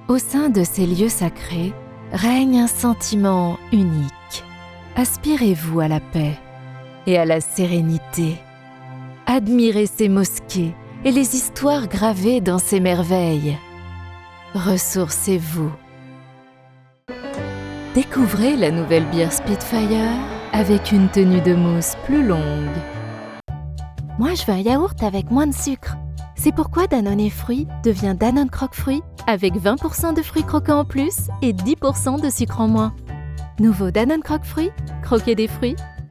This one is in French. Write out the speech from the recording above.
Au sein de ces lieux sacrés règne un sentiment unique. Aspirez-vous à la paix et à la sérénité. Admirez ces mosquées et les histoires gravées dans ces merveilles. Ressourcez-vous. Découvrez la nouvelle bière Spitfire avec une tenue de mousse plus longue. Moi, je veux un yaourt avec moins de sucre. C'est pourquoi Danone Fruits devient Danone Croque Fruits avec 20% de fruits croquants en plus et 10% de sucre en moins. Nouveau Danone Croque Fruits, croquez des fruits